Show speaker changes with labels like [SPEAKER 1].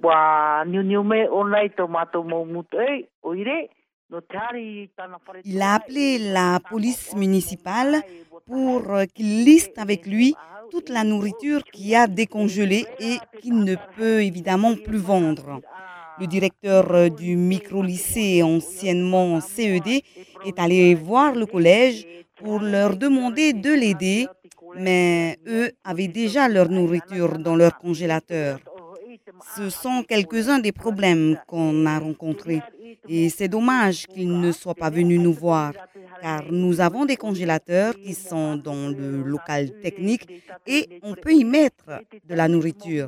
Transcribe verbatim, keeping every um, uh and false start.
[SPEAKER 1] Il a appelé la police municipale pour qu'il liste avec lui toute la nourriture qui a décongelé et qu'il ne peut évidemment plus vendre. Le directeur du micro-lycée, anciennement C E D, est allé voir le collège pour leur demander de l'aider, mais eux avaient déjà leur nourriture dans leur congélateur. Ce sont quelques-uns des problèmes qu'on a rencontrés et c'est dommage qu'ils ne soient pas venus nous voir car nous avons des congélateurs qui sont dans le local technique et on peut y mettre de la nourriture.